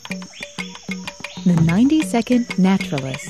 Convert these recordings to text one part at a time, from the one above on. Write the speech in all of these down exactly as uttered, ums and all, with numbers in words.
The ninety-second Naturalist.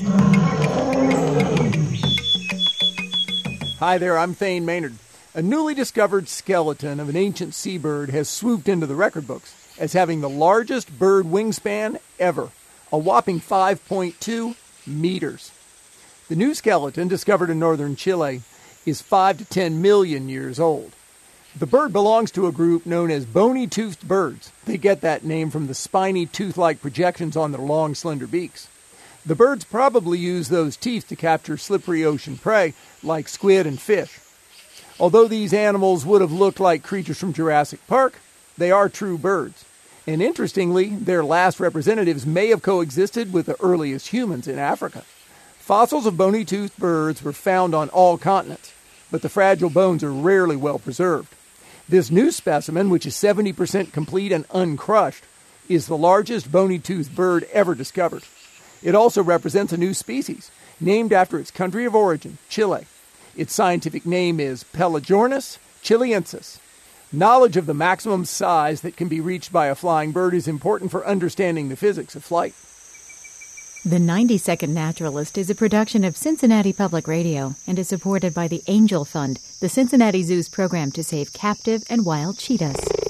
Hi there, I'm Thane Maynard. A newly discovered skeleton of an ancient seabird has swooped into the record books as having the largest bird wingspan ever, a whopping five point two meters. The new skeleton, discovered in northern Chile, is five to ten million years old. The bird belongs to a group known as bony-toothed birds. They get that name from the spiny tooth-like projections on their long, slender beaks. The birds probably use those teeth to capture slippery ocean prey like squid and fish. Although these animals would have looked like creatures from Jurassic Park, they are true birds. And interestingly, their last representatives may have coexisted with the earliest humans in Africa. Fossils of bony-toothed birds were found on all continents, but the fragile bones are rarely well preserved. This new specimen, which is seventy percent complete and uncrushed, is the largest bony-toothed bird ever discovered. It also represents a new species, named after its country of origin, Chile. Its scientific name is Pelagornis chiliensis. Knowledge of the maximum size that can be reached by a flying bird is important for understanding the physics of flight. The ninety-second Naturalist is a production of Cincinnati Public Radio and is supported by the Angel Fund, the Cincinnati Zoo's program to save captive and wild cheetahs.